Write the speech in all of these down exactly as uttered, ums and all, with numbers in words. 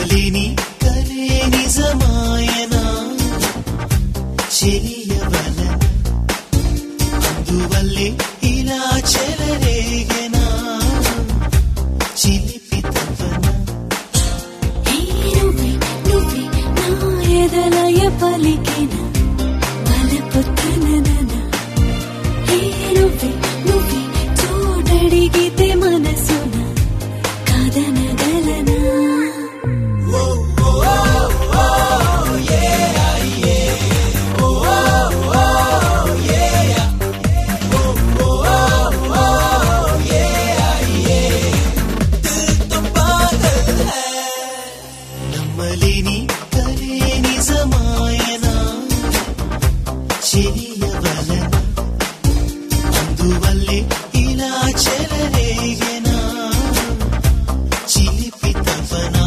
నమ్మలేని కలే నిజమాయనా చెలియవలన అందువల్లే ఇలా చెలరేగెనా చిలిపితవన నువ్వే నువ్వే నా ఎదలయ పలికిన బలపుతనన నువ్వే నువ్వే చోటడిగితే మనసున కదనగలనా నమ్మలేని కలే నిజమాయనా చెలియవలన అందువల్లే ఇలా చెలరేగెనా చిలిపితవనా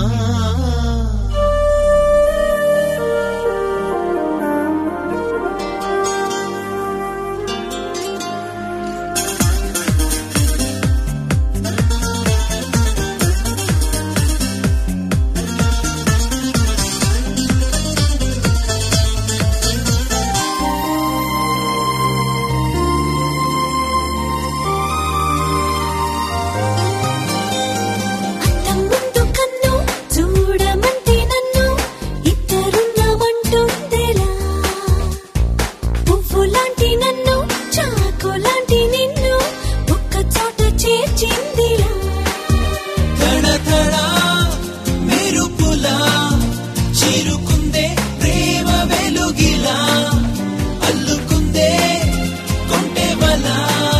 ముందు కన్ను చూడమంటే నన్ను ఇద్దరున్నామంటుందిలా పువ్వులాంటి నన్ను చాకులాంటి నిన్ను ఒక్క చోట చేర్చిందిలా తడతడ మెరుపులా చిరుకుందే ప్రేమ వెలుగిలా అల్లుకుందే కొంటెవలా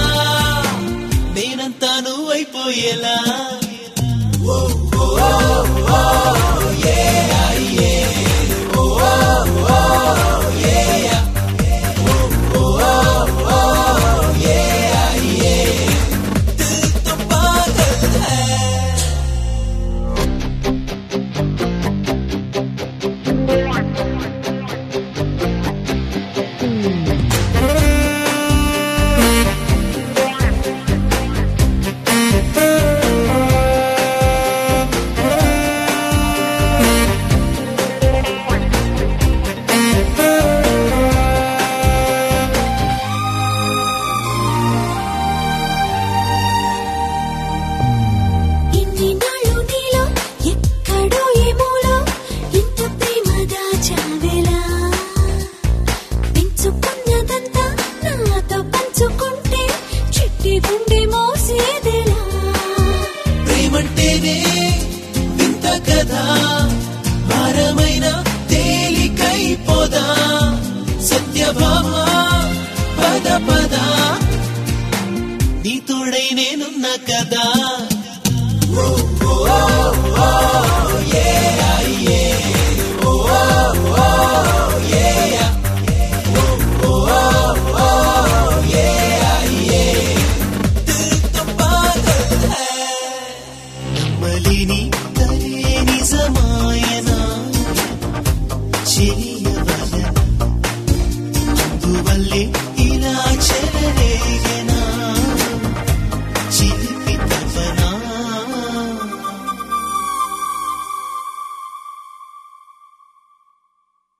నేనంతా నువ్వైపోయేలా ఇన్ని నాళ్ళు నీలో ఎక్కడో ఏమోలో ఇంత ప్రేమ దాచావేలా పెంచుకున్నదంతా నాతో పంచుకుంటే చిట్టి గుండె మోసేదెలా ప్రేమంటేనే వింత కదా భారమైన తేలికైపోదా సత్యభామ పద పద నీ తోడై నేనున్నా కదా నమ్మలేని